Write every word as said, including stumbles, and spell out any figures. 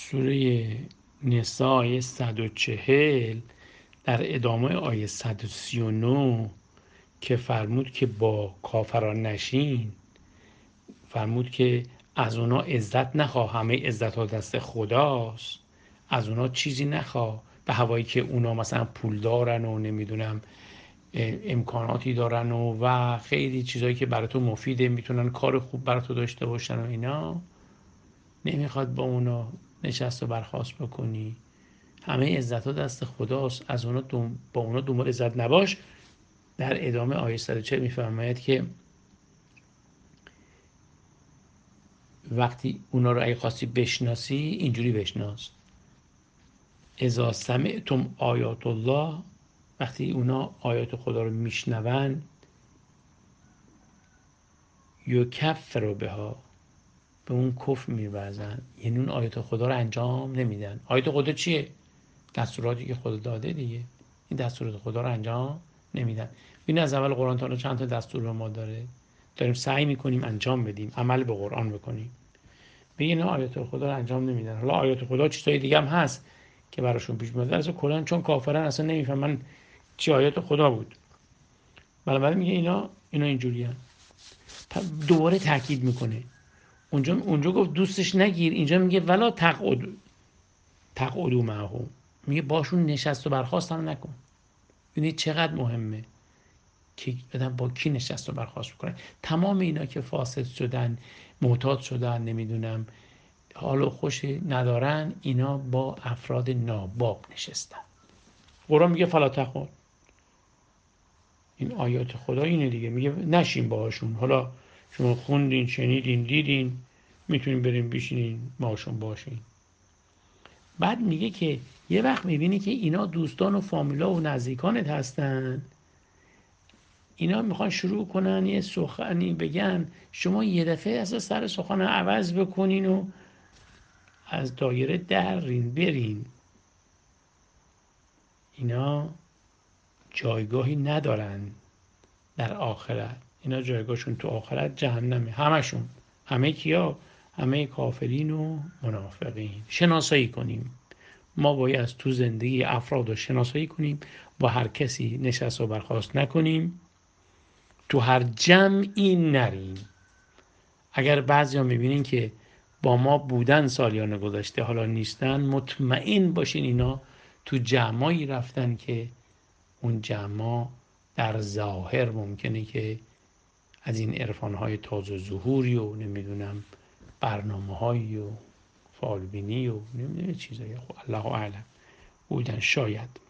سوره نساء آیه صد و چهل در ادامه آیه صد و سی و نه که فرمود که با کافران نشین، فرمود که از اونا عزت نخواه، همه عزت ها دست خداست، از اونا چیزی نخواه به هوایی که اونا مثلا پول دارن و نمیدونم امکاناتی دارن و و خیلی چیزایی که برای تو مفیده، میتونن کار خوب برای تو داشته باشن و اینا، نمیخواد با اونا نشست و برخاست بکنی. همه عزت ها دست خداست، از اونا دوم با اونا دنبال عزت نباش. در ادامه آیه صد و چهل میفرماید که وقتی اونا رو اگه خواستی بشناسی اینجوری بشناس: اذا سمعتم آیات الله، وقتی اونا آیات خدا رو میشنون، یکفر بها، به اون کفر میورزن، یعنی اون آیات خدا رو انجام نمیدن. آیات خدا چیه؟ دستوراتی که خدا داده دیگه. این دستورات خدا رو انجام نمیدن. این از اول قرآن تا چند تا دستور به ما داره، داریم سعی میکنیم انجام بدیم، عمل به قرآن بکنیم. به اینا آیات خدا رو انجام نمیدن. حالا آیات خدا چیزای دیگه هم هست که براشون پیش میاد، اصلا کلا چون کافرن اصلا نمیفهمن چی آیات خدا بود. بنابراین میگه اینا اینا اینجوریان. دوباره تاکید میکنه. اونجا اونجا گفت دوستش نگیر، اینجا میگه ولا تقعد تقعدوا معهم، میگه باشون نشست و برخاست هم نکن. ببینید چقدر مهمه که بدن با کی نشست و برخاست بکنن. تمام اینا که فاسد شدن، معتاد شدن، نمیدونم حال و خوش ندارن، اینا با افراد ناباب نشستن. قرآن میگه فلا تقعد. این آیات خدا اینه دیگه، میگه نشین باهاشون. حالا شما خوندین، شنیدین، دیدین، میتونین بریم بشینین باهاشون باشین. بعد میگه که یه وقت میبینی که اینا دوستان و فامیلا و نزدیکانت هستن، اینا میخوان شروع کنن یه سخنی بگن، شما یه دفعه از سر سخن عوض بکنین و از دایره درین برین. اینا جایگاهی ندارن در آخرت. اینا جایگاهشون تو آخرت جهنمه. همشون. همه کیا؟ همه کافرین و منافقین. شناسایی کنیم. ما باید از تو زندگی افراد رو شناسایی کنیم، با هر کسی نشست و برخاست نکنیم، تو هر جمعی نریم. اگر بعضیا میبینین که با ما بودن سالیان گذشته حالا نیستن، مطمئن باشین اینا تو جمعایی رفتن که اون جمع در ظاهر ممکنه که از این عرفانهای تازه ظهوری و نمیدونم برنامه هایی و فالبینی و نمیدونم چیزایی، خب الله اعلم بودن شاید.